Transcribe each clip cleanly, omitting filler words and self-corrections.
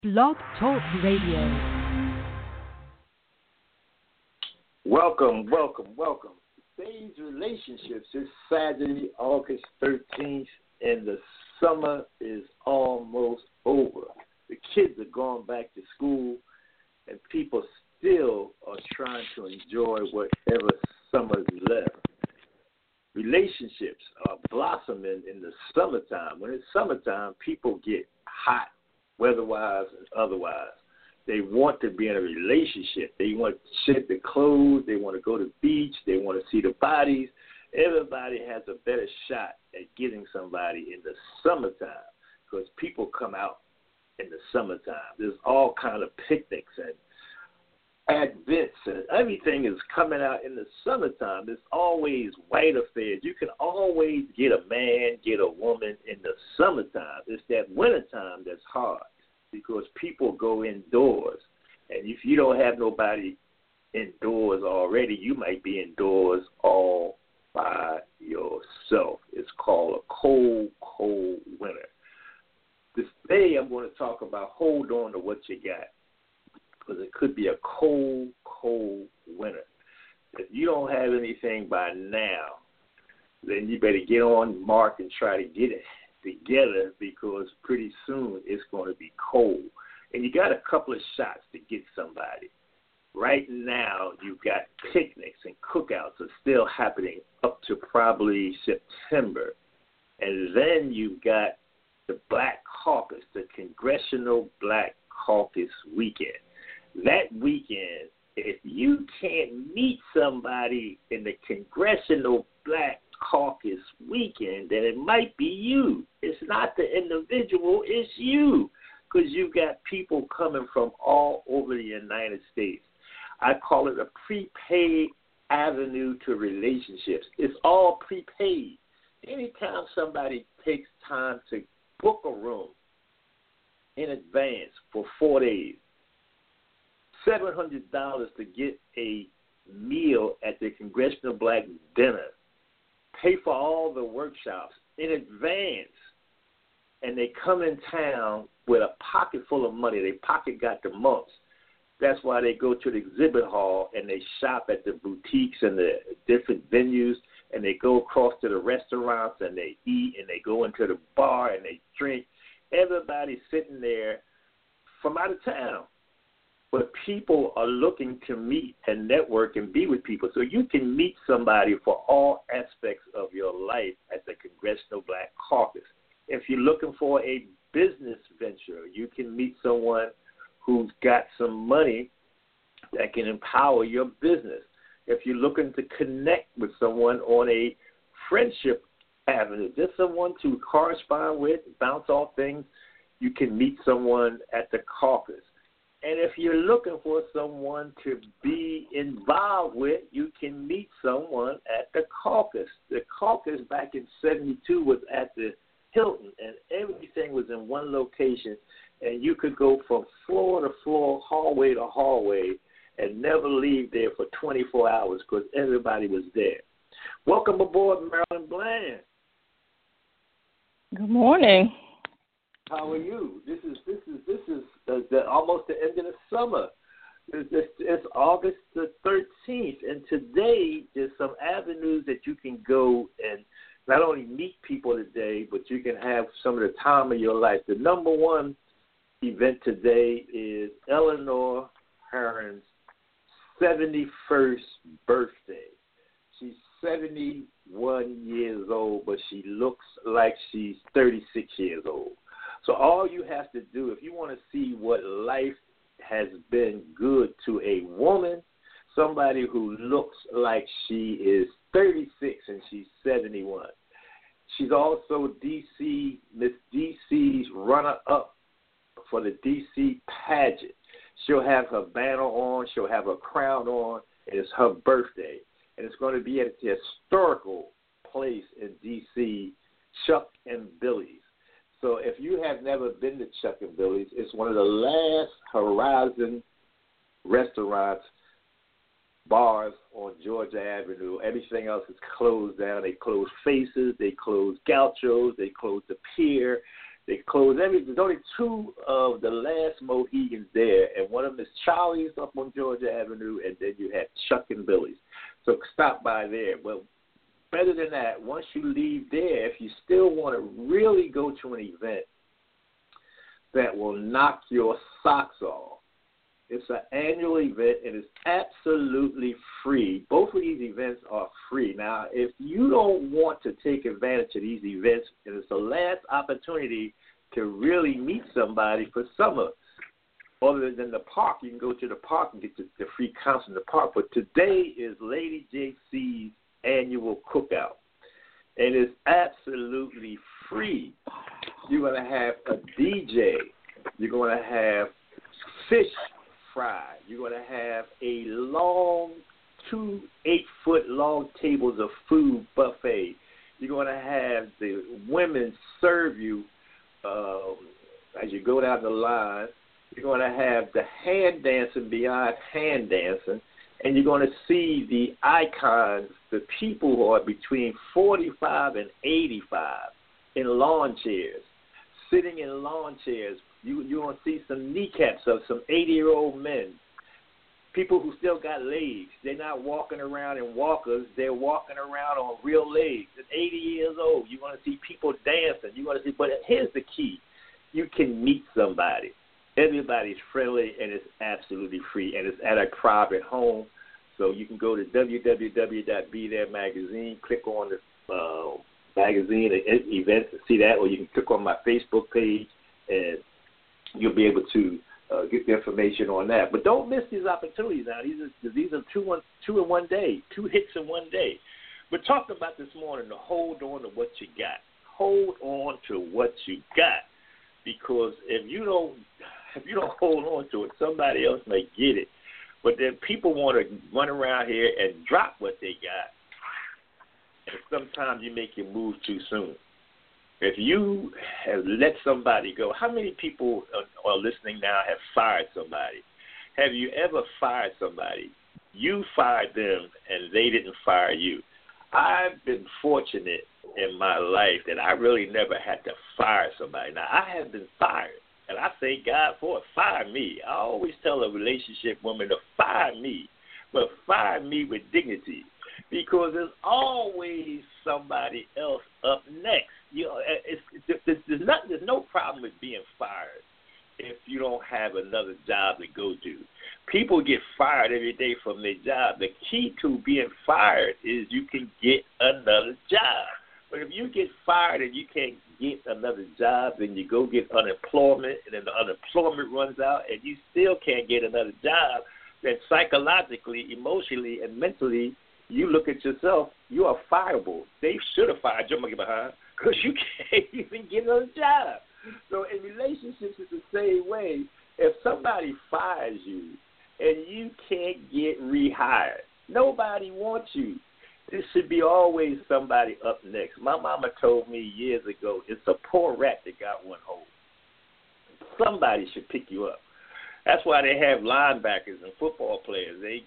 Blog Talk Radio. Welcome. Today's Relationships is Saturday, August 13th, and the summer is almost over. The kids are going back to school, and people still are trying to enjoy whatever summer's left. Relationships are blossoming in the summertime. When it's summertime, people get hot, weather-wise and otherwise. They want to be in a relationship. They want to shed the clothes. They want to go to the beach. They want to see the bodies. Everybody has a better shot at getting somebody in the summertime because people come out in the summertime. There's all kind of picnics and advents and everything is coming out in the summertime. There's always white affairs. You can always get a man, get a woman in the summertime. It's that wintertime that's hard because people go indoors. And if you don't have nobody indoors already, you might be indoors all by yourself. It's called a cold, cold winter. Today I'm going to talk about hold on to what you got, because it could be a cold, cold winter. If you don't have anything by now, then you better get on mark and try to get it together, because pretty soon it's going to be cold. And you got a couple of shots to get somebody. Right now, you've got picnics and cookouts are still happening up to probably September. And then you've got the Black Caucus, the Congressional Black Caucus weekend. That weekend, if you can't meet somebody in the Congressional Black Caucus weekend, then it might be you. It's not the individual, it's you, because you've got people coming from all over the United States. I call it a prepaid avenue to relationships. It's all prepaid. Anytime somebody takes time to book a room in advance for 4 days, $700 to get a meal at the Congressional Black Dinner, pay for all the workshops in advance, and they come in town with a pocket full of money. Their pocket got the mumps. That's why they go to the exhibit hall and they shop at the boutiques and the different venues, and they go across to the restaurants and they eat, and they go into the bar and they drink. Everybody's sitting there from out of town. But people are looking to meet and network and be with people. So you can meet somebody for all aspects of your life at the Congressional Black Caucus. If you're looking for a business venture, you can meet someone who's got some money that can empower your business. If you're looking to connect with someone on a friendship avenue, just someone to correspond with, bounce off things, you can meet someone at the caucus. And if you're looking for someone to be involved with, you can meet someone at the caucus. The caucus back in 72 was at the Hilton, and everything was in one location, and you could go from floor to floor, hallway to hallway, and never leave there for 24 hours because everybody was there. Welcome aboard, Marilyn Bland. Good morning. How are you? This is almost the end of the summer. It's August the 13th, and today there's some avenues that you can go and not only meet people today, but you can have some of the time of your life. The number one event today is Eleanor Herron's 71st birthday. She's 71 years old, but she looks like she's 36 years old. So all you have to do, if you want to see what life has been good to a woman, somebody who looks like she is 36 and she's 71. She's also Miss DC's runner-up for the DC pageant. She'll have her banner on, she'll have her crown on, and it's her birthday. And it's going to be at the historical place in DC, Chuck and Billy's. So if you have never been to Chuck and Billy's, it's one of the last horizon restaurants, bars on Georgia Avenue. Everything else is closed down. They closed Faces. They closed Gauchos. They closed the Pier. They close there's only two of the last Mohegans there, and one of them is Charlie's up on Georgia Avenue, and then you have Chuck and Billy's. So stop by there. Well, better than that, once you leave there, if you still want to really go to an event that will knock your socks off, it's an annual event, and it's absolutely free. Both of these events are free. Now, if you don't want to take advantage of these events, and it's the last opportunity to really meet somebody for summer, other than the park, you can go to the park and get the free concert in the park. But today is Lady JC's annual cookout, and it's absolutely free. You're going to have a DJ. You're going to have fish fry. You're going to have a long, 2 8-foot long tables of food buffet. You're going to have the women serve you as you go down the line. You're going to have the hand dancing beyond hand dancing, and you're going to see the icons, the people who are between 45 and 85 in lawn chairs, sitting in lawn chairs. You're going to see some kneecaps of some 80-year-old men, people who still got legs. They're not walking around in walkers. They're walking around on real legs. At 80 years old, you're going to see people dancing. You're going to see, but here's the key. You can meet somebody. Everybody's friendly, and it's absolutely free, and it's at a private home. So you can go to www.Be There Magazine, click on the magazine events and see that, or you can click on my Facebook page, and you'll be able to get the information on that. But don't miss these opportunities now. These are two in one day, 2 hits in one day. We're talking about this morning to hold on to what you got. Hold on to what you got, because if you don't hold on to it, somebody else may get it. But then people want to run around here and drop what they got, and sometimes you make your move too soon. If you have let somebody go, how many people are listening now have fired somebody? Have you ever fired somebody? You fired them, and they didn't fire you. I've been fortunate in my life that I really never had to fire somebody. Now, I have been fired, and I thank God for it. Fire me. I always tell a relationship woman to fire me, but fire me with dignity, because there's always somebody else up next. You know, there's no problem with being fired if you don't have another job to go to. People get fired every day from their job. The key to being fired is you can get another job. But if you get fired and you can't get another job, then you go get unemployment, and then the unemployment runs out, and you still can't get another job, then psychologically, emotionally, and mentally, you look at yourself, you are fireable. They should have fired your monkey behind, because you can't even get another job. So in relationships, it's the same way. If somebody fires you and you can't get rehired, nobody wants you. There should be always somebody up next. My mama told me years ago, it's a poor rat that got one hole. Somebody should pick you up. That's why they have linebackers and football players. They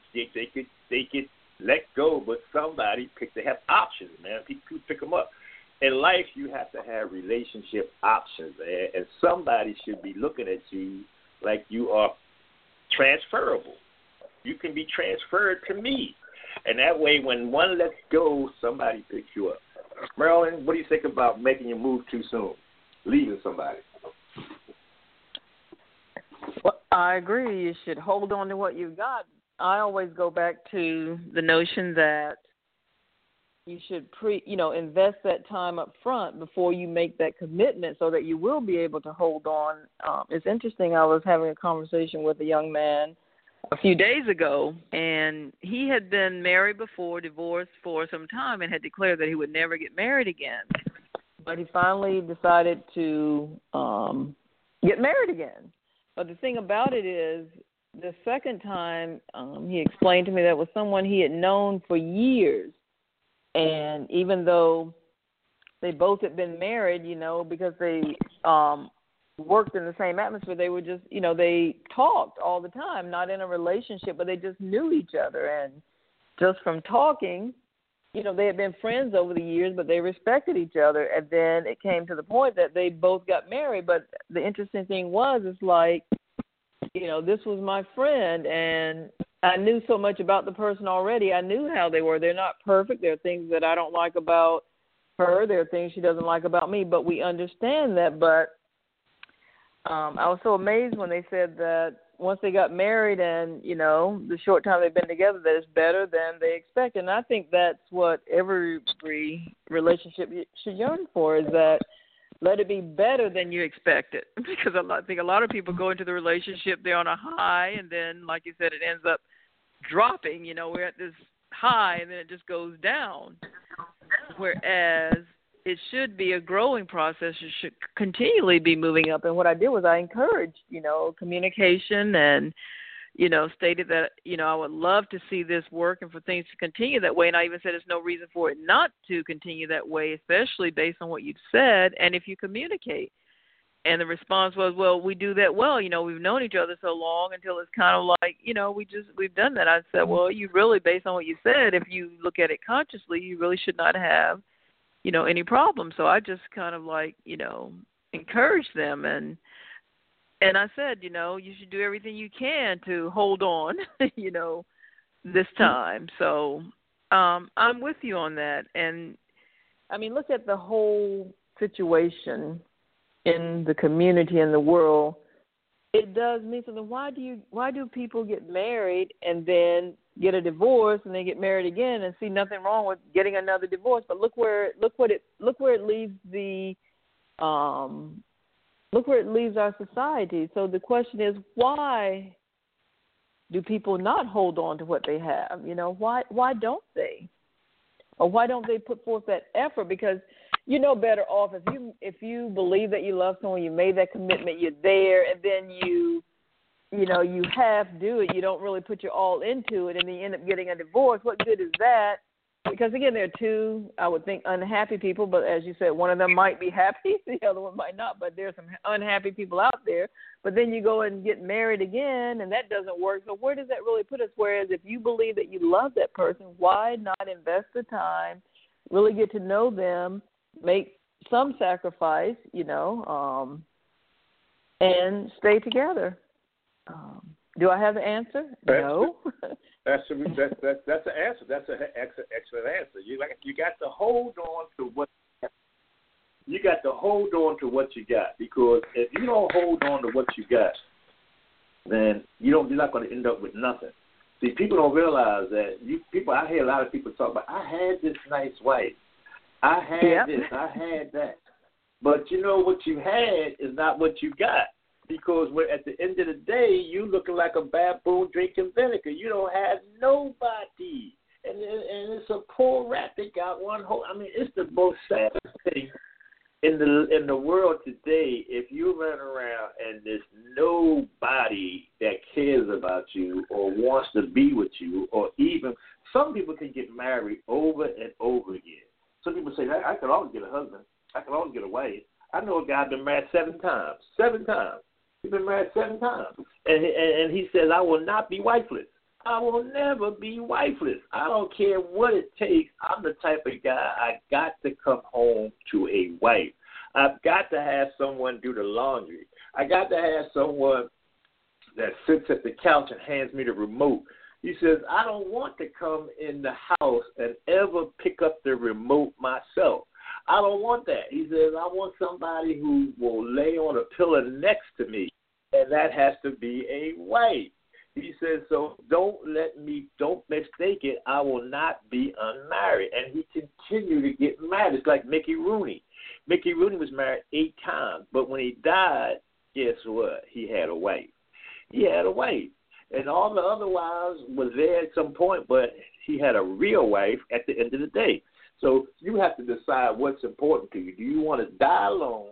get let go, but they have options, man. People pick them up. In life, you have to have relationship options, man, and somebody should be looking at you like you are transferable. You can be transferred to me, and that way, when one lets go, somebody picks you up. Marilyn, what do you think about making your move too soon, leaving somebody? Well, I agree. You should hold on to what you've got. I always go back to the notion that you should invest that time up front before you make that commitment, so that you will be able to hold on. It's interesting. I was having a conversation with a young man a few days ago, and he had been married before, divorced for some time, and had declared that he would never get married again. But he finally decided to get married again. But the thing about it is, the second time, he explained to me that was someone he had known for years. And even though they both had been married, because they worked in the same atmosphere, they were just, they talked all the time, not in a relationship, but they just knew each other. And just from talking, they had been friends over the years, but they respected each other. And then it came to the point that they both got married. But the interesting thing is like, this was my friend, and I knew so much about the person already. I knew how they were. They're not perfect. There are things that I don't like about her. There are things she doesn't like about me, but we understand that. But I was so amazed when they said that once they got married and, the short time they've been together, that it's better than they expected. And I think that's what every relationship should yearn for, is that let it be better than you expected. Because I think a lot of people go into the relationship, they're on a high, and then, like you said, it ends up dropping. We're at this high, and then it just goes down. Whereas it should be a growing process. It should continually be moving up. And what I did was I encouraged, communication and, stated that, I would love to see this work and for things to continue that way. And I even said there's no reason for it not to continue that way, especially based on what you've said and if you communicate. And the response was, well, we do that well. We've known each other so long, until it's kind of like, we've done that. I said, well, you really, based on what you said, if you look at it consciously, you really should not have any problem. So I just kind of like, encourage them. And I said, you should do everything you can to hold on, this time. So I'm with you on that. And, I mean, look at the whole situation in the community and the world. It does mean something. Why do people get married and then get a divorce and then get married again and see nothing wrong with getting another divorce? But look where it leaves our society. So the question is, why do people not hold on to what they have? Why don't they? Or why don't they put forth that effort? Because better off if you believe that you love someone, you made that commitment, you're there, and then you half do it. You don't really put your all into it, and then you end up getting a divorce. What good is that? Because, again, there are two, I would think, unhappy people, but as you said, one of them might be happy, the other one might not, but there's some unhappy people out there. But then you go and get married again, and that doesn't work. So where does that really put us? Whereas if you believe that you love that person, why not invest the time, really get to know them, make some sacrifice, and stay together? Do I have the answer? No. That's the answer. That's an excellent answer. You got to hold on to what you got. Because if you don't hold on to what you got, then you're not going to end up with nothing. See, people don't realize that. I hear a lot of people talk about, I had this nice wife, I had this, I had that, but what you had is not what you got. Because at the end of the day, you looking like a baboon drinking vinegar. You don't have nobody. And it's a poor rat that got one whole. I mean, it's the most sad thing in the world today. If you run around and there's nobody that cares about you or wants to be with you, or even some people can get married over and over again. Some people say, I could always get a husband. I could always get a wife. I know a guy been married 7 times. 7 times. He's been married 7 times. And he says, I will not be wifeless. I will never be wifeless. I don't care what it takes. I'm the type of guy, I got to come home to a wife. I've got to have someone do the laundry. I got to have someone that sits at the couch and hands me the remote. He says, I don't want to come in the house and ever pick up the remote myself. I don't want that. He says, I want somebody who will lay on a pillow next to me, and that has to be a wife. He says, so don't mistake it. I will not be unmarried. And he continued to get married. It's like Mickey Rooney. Mickey Rooney was married 8 times, but when he died, guess what? He had a wife. He had a wife. And all the other wives was there at some point, but he had a real wife at the end of the day. So you have to decide what's important to you. Do you want to die alone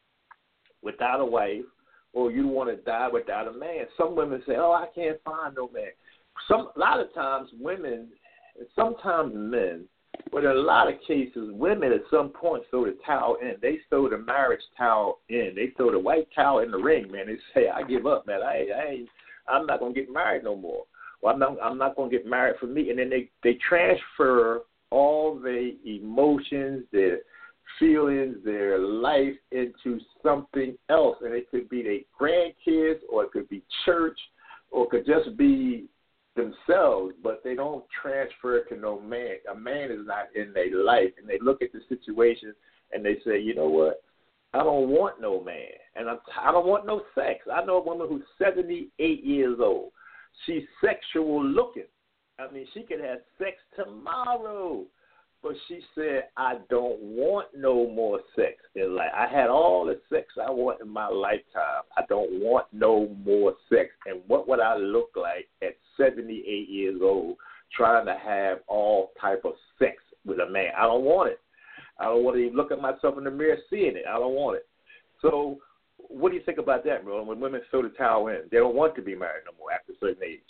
without a wife, or you want to die without a man? Some women say, oh, I can't find no man. A lot of times women, and sometimes men, but in a lot of cases, women at some point throw the towel in. They throw the marriage towel in. They throw the white towel in the ring, man. They say, I give up, man. I'm not going to get married no more. Well, I'm not going to get married for me. And then they transfer all their emotions, their feelings, their life into something else. And it could be their grandkids, or it could be church, or it could just be themselves, but they don't transfer it to no man. A man is not in their life, and they look at the situation and they say, you know what? I don't want no man, and I don't want no sex. I know a woman who's 78 years old. She's sexual looking. I mean, she could have sex tomorrow, but she said, I don't want no more sex in life. I had all the sex I want in my lifetime. I don't want no more sex. And what would I look like at 78 years old trying to have all type of sex with a man? I don't want it. I don't want to even look at myself in the mirror seeing it. I don't want it. So what do you think about that, Merlin, when women throw the towel in? They don't want to be married no more after a certain age.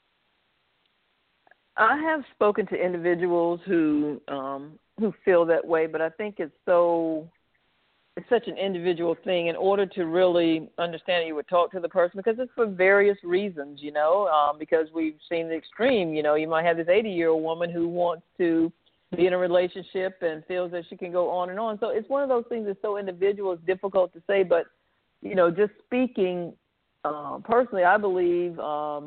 I have spoken to individuals who feel that way, but I think it's such an individual thing. In order to really understand it, you would talk to the person, because it's for various reasons, because we've seen the extreme. You might have this 80-year-old woman who wants to be in a relationship and feels that she can go on and on. So it's one of those things that's so individual, it's difficult to say. But, just speaking personally, I believe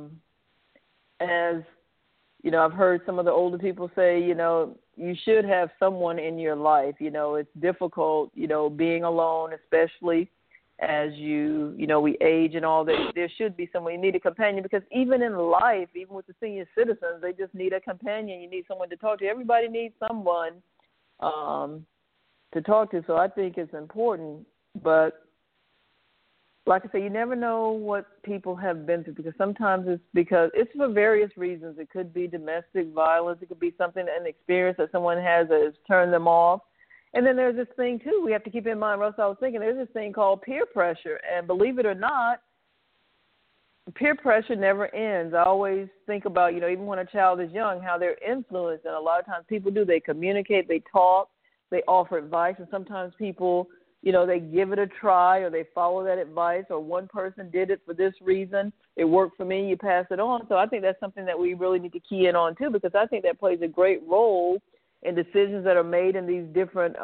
I've heard some of the older people say, you should have someone in your life. It's difficult, being alone, especially as we age and all that. There should be someone. You need a companion, because even in life, even with the senior citizens, they just need a companion. You need someone to talk to. Everybody needs someone to talk to. So I think it's important. But like I say, you never know what people have been through, because sometimes it's for various reasons. It could be domestic violence. It could be something, an experience that someone has that has turned them off. And then there's this thing, too, we have to keep in mind, Russ, I was thinking, there's this thing called peer pressure. And believe it or not, peer pressure never ends. I always think about, even when a child is young, how they're influenced. And a lot of times people do. They communicate, they talk, they offer advice. And sometimes people, they give it a try, or they follow that advice, or one person did it for this reason. It worked for me. You pass it on. So I think that's something that we really need to key in on, too, because I think that plays a great role in decisions that are made in these different,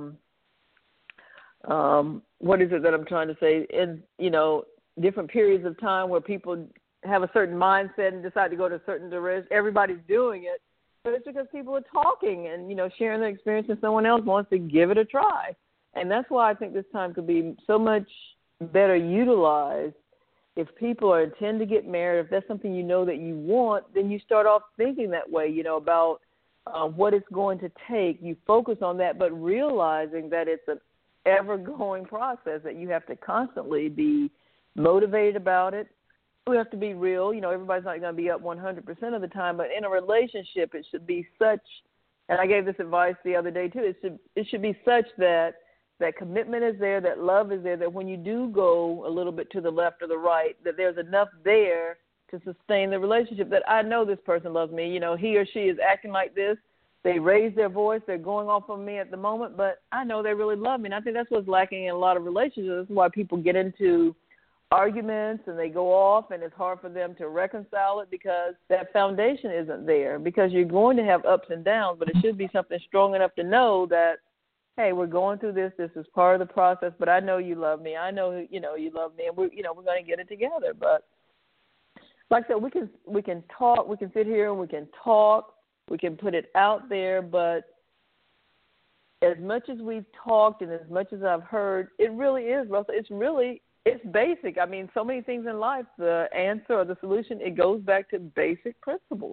what is it that I'm trying to say, in, different periods of time where people have a certain mindset and decide to go to a certain direction. Everybody's doing it, but it's because people are talking and, sharing their experience, and someone else wants to give it a try. And that's why I think this time could be so much better utilized. If people intend to get married, if that's something that you want, then you start off thinking that way, about what it's going to take. You focus on that, but realizing that it's an ever-going process, that you have to constantly be motivated about it. We have to be real. Everybody's not going to be up 100% of the time, but in a relationship, it should be such, and I gave this advice the other day too, it should be such that commitment is there, that love is there, that when you do go a little bit to the left or the right, that there's enough there to sustain the relationship, that I know this person loves me. He or she is acting like this. They raise their voice. They're going off on me at the moment, but I know they really love me. And I think that's what's lacking in a lot of relationships. That's why people get into arguments and they go off, and it's hard for them to reconcile it, because that foundation isn't there. Because you're going to have ups and downs, but it should be something strong enough to know that, hey, we're going through this. This is part of the process, but I know you love me. I know, you love me, and we're going to get it together. But like I said, we can talk, we can sit here and we can talk, we can put it out there, but as much as we've talked and as much as I've heard, it really is, Russell, it's basic. I mean, so many things in life, the answer or the solution, it goes back to basic principles,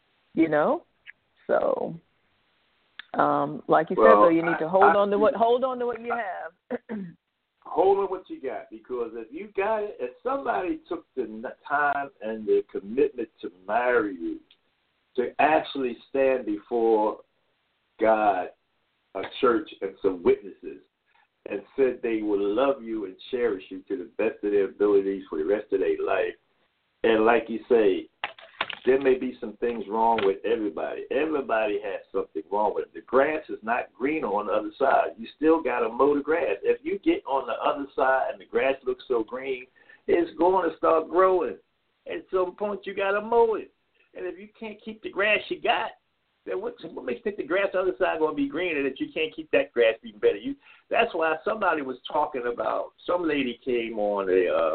So, like you said, though, you need to hold on to what you have. Hold on what you got, because if you got it, if somebody took the time and the commitment to marry you, to actually stand before God, a church, and some witnesses, and said they will love you and cherish you to the best of their abilities for the rest of their life, and like you say, there may be some things wrong with everybody. Everybody has something wrong with it. The grass is not greener on the other side. You still got to mow the grass. If you get on the other side and the grass looks so green, it's going to start growing. At some point, you got to mow it. And if you can't keep the grass you got, What makes you think the grass on the other side going to be greener that you can't keep that grass being better? That's why somebody was talking about, some lady came on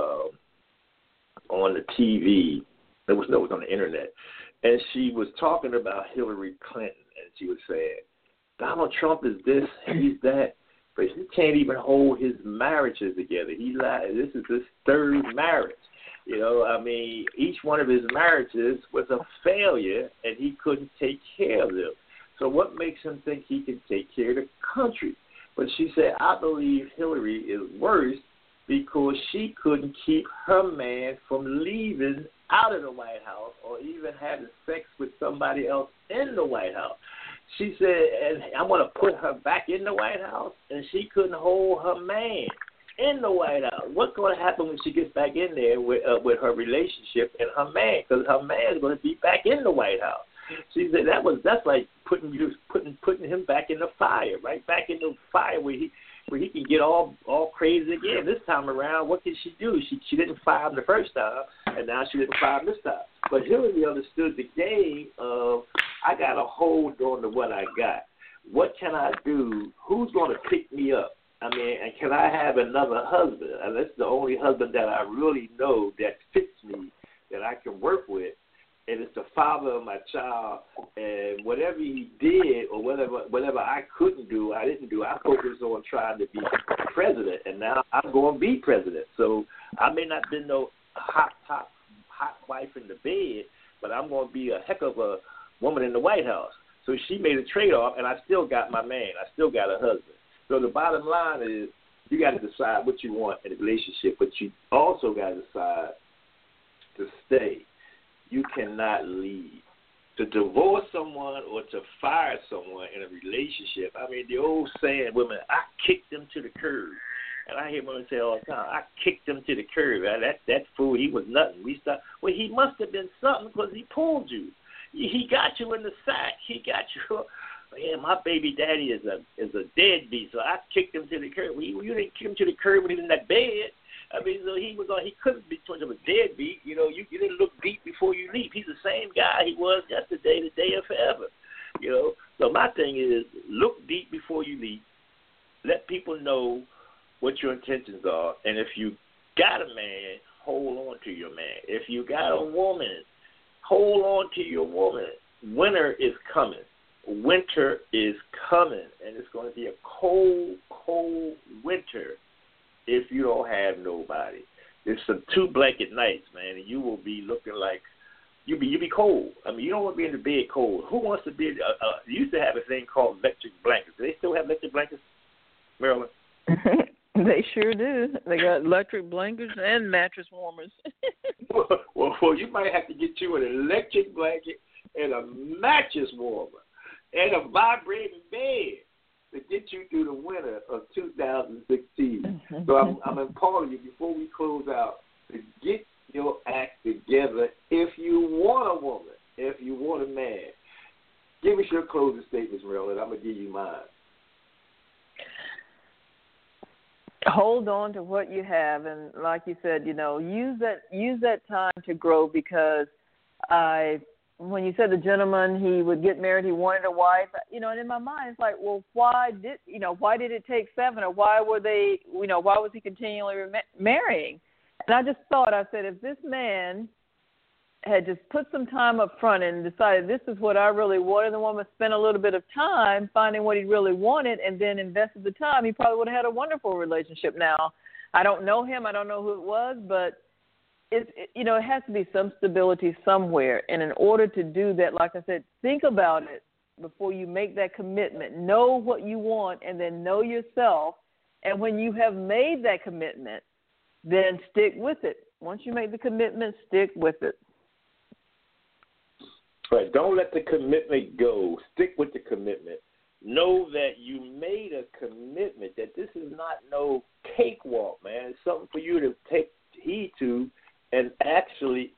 the TV. It was on the internet, and she was talking about Hillary Clinton, and she was saying, Donald Trump is this, he's that, but he can't even hold his marriages together. This is his third marriage. You know, I mean, each one of his marriages was a failure, and he couldn't take care of them. So what makes him think he can take care of the country? But she said, I believe Hillary is worse because she couldn't keep her man from leaving out of the White House or even having sex with somebody else in the White House. She said, and I want to put her back in the White House, and she couldn't hold her man in the White House. What's going to happen when she gets back in there with her relationship and her man? Because her man is going to be back in the White House. She said that's like putting him back in the fire, right back in the fire where he can get all crazy again. This time around, what can she do? She didn't fire him the first time, and now she didn't fire him this time. But Hillary understood the game of, I got to hold on to what I got. What can I do? Who's going to pick me up? I mean, and can I have another husband? And that's the only husband that I really know that fits me, that I can work with. And it's the father of my child. And whatever he did or whatever I couldn't do, I didn't do. I focused on trying to be president. And now I'm going to be president. So I may not be no hot wife in the bed, but I'm going to be a heck of a woman in the White House. So she made a trade-off, and I still got my man. I still got a husband. So the bottom line is you got to decide what you want in a relationship, but you also got to decide to stay. You cannot leave. To divorce someone or to fire someone in a relationship, I mean, the old saying, women, I kicked them to the curb. And I hear women say all the time, I kicked him to the curb. That fool, he was nothing. Well, he must have been something because he pulled you. He got you in the sack. He got you. Yeah, my baby daddy is a deadbeat, so I kicked him to the curb. Well, you didn't kick him to the curb when he was in that bed. I mean, so he couldn't be too much of a deadbeat. You know, you didn't look deep before you leap. He's the same guy he was yesterday, the day, and forever. You know, so my thing is look deep before you leap. Let people know what your intentions are, and if you got a man, hold on to your man. If you got a woman, hold on to your woman. Winter is coming. Winter is coming, and it's going to be a cold, cold winter if you don't have nobody. There's some 2-blanket nights, man, and you will be looking like you be cold. I mean, you don't want to be in the bed cold. Who wants to be? You used to have a thing called electric blankets. Do they still have electric blankets, Marilyn? They sure do. They got electric blankets and mattress warmers. well, you might have to get you an electric blanket and a mattress warmer and a vibrating bed to get you through the winter of 2016. So I'm imploring you before we close out to get your act together if you want a woman, if you want a man. Give us your closing statements, Marilyn. I'm going to give you mine. Hold on to what you have, and like you said, you know, use that time to grow, because when you said the gentleman, he would get married, he wanted a wife, you know, and in my mind it's like, well, why did it take 7, or why was he continually marrying? And I just thought, I said, if this man had just put some time up front and decided this is what I really wanted, the woman spent a little bit of time finding what he really wanted and then invested the time, he probably would have had a wonderful relationship. Now, I don't know him. I don't know who it was, but it has to be some stability somewhere. And in order to do that, like I said, think about it before you make that commitment. Know what you want and then know yourself. And when you have made that commitment, then stick with it. Once you make the commitment, stick with it. Right. Don't let the commitment go. Stick with the commitment. Know that you made a commitment, that this is not no cakewalk, man. It's something for you to take heed to and actually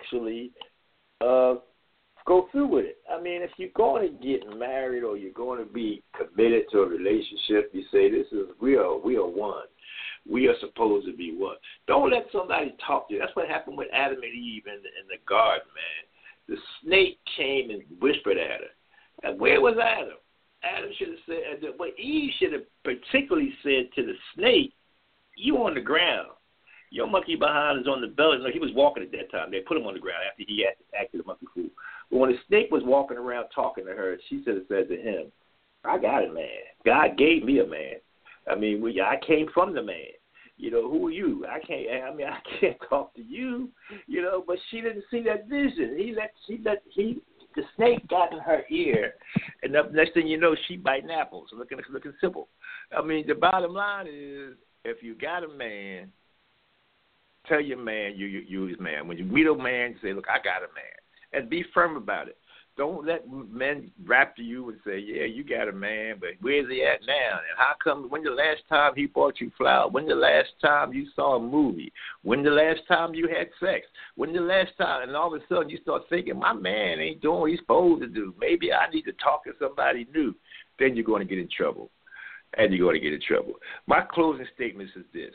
go through with it. I mean, if you're going to get married or you're going to be committed to a relationship, you say, we are one. We are supposed to be one. Don't let somebody talk to you. That's what happened with Adam and Eve in the garden, man. The snake came and whispered at her. And where was Adam? Adam should have said, but Eve should have particularly said to the snake, you on the ground. Your monkey behind is on the belly. No, he was walking at that time. They put him on the ground after he acted a monkey fool. But when the snake was walking around talking to her, she should have said to him, I got a man. God gave me a man. I mean, I came from the man. You know, who are you? I can't talk to you. You know, but she didn't see that vision. The snake got in her ear, and the next thing you know, she biting apples, looking simple. I mean, the bottom line is, if you got a man, tell your man you his man. When you meet a man, you say, look, I got a man, and be firm about it. Don't let men rap to you and say, yeah, you got a man, but where's he at now? And how come, when the last time he bought you flowers? When the last time you saw a movie? When the last time you had sex? When the last time? And all of a sudden you start thinking, my man ain't doing what he's supposed to do. Maybe I need to talk to somebody new. Then you're going to get in trouble. My closing statement is this.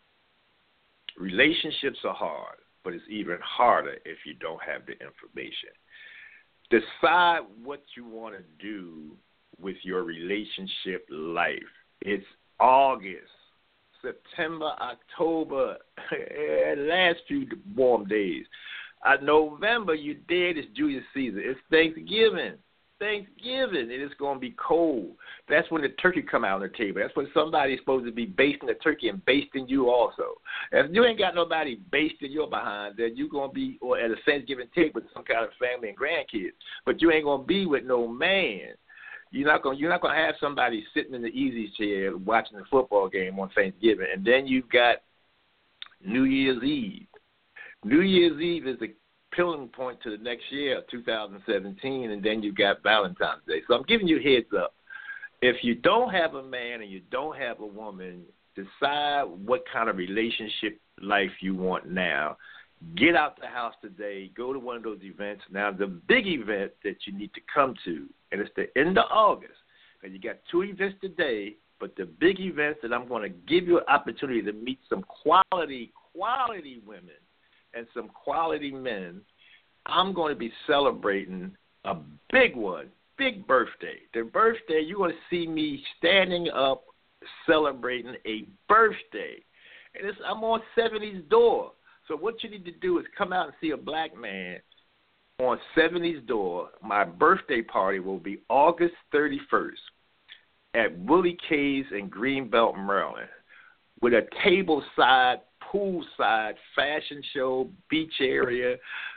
Relationships are hard, but it's even harder if you don't have the information. Decide what you want to do with your relationship life. It's August, September, October, last few warm days. November, you're dead. It's Julius Caesar. It's Thanksgiving, and it's going to be cold. That's when the turkey come out on the table. That's when somebody's supposed to be basting the turkey and basting you also. If you ain't got nobody basting your behind, then you're going to be or at a Thanksgiving table with some kind of family and grandkids. But you ain't going to be with no man. You're not going to have somebody sitting in the easy chair watching the football game on Thanksgiving. And then you've got New Year's Eve. New Year's Eve is the pilling point to the next year, 2017, and then you got Valentine's Day. So I'm giving you a heads up. If you don't have a man and you don't have a woman, decide what kind of relationship life you want now. Get out the house today. Go to one of those events. Now, the big event that you need to come to, and it's the end of August, and you got 2 events today, but the big events that I'm going to give you an opportunity to meet some quality women and some quality men, I'm going to be celebrating a big one, big birthday. The birthday, you're going to see me standing up celebrating a birthday. And I'm on 70's door. So what you need to do is come out and see a black man on 70's door. My birthday party will be August 31st at Willie K's in Greenbelt, Maryland, with a tableside, poolside, fashion show, beach area,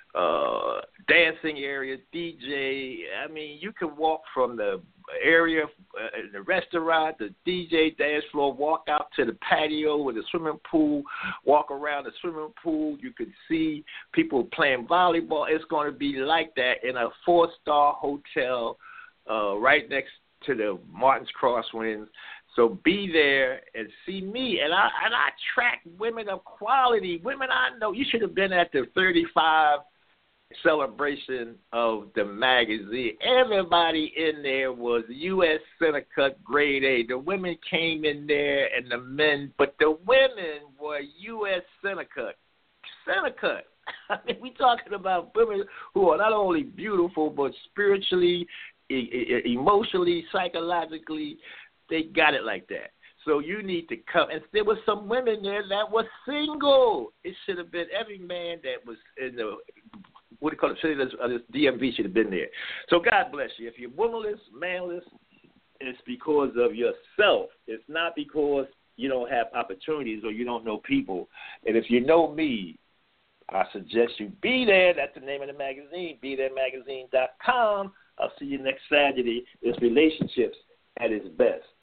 dancing area, DJ. I mean, you can walk from the area, the restaurant, the DJ dance floor, walk out to the patio with the swimming pool, walk around the swimming pool. You can see people playing volleyball. It's going to be like that in a 4-star hotel right next to the Martin's Crosswinds. So be there and see me. And I track women of quality, women I know. You should have been at the 35 celebration of the magazine. Everybody in there was U.S. Seneca grade A. The women came in there and the men, but the women were U.S. Seneca. I mean, we're talking about women who are not only beautiful, but spiritually, emotionally, psychologically, they got it like that. So you need to come. And there were some women there that were single. It should have been every man that was in the, what do you call it, city of this DMV should have been there. So God bless you. If you're womanless, manless, it's because of yourself. It's not because you don't have opportunities or you don't know people. And if you know me, I suggest you be there. That's the name of the magazine, BeThereMagazine.com. I'll see you next Saturday. It's relationships at its best.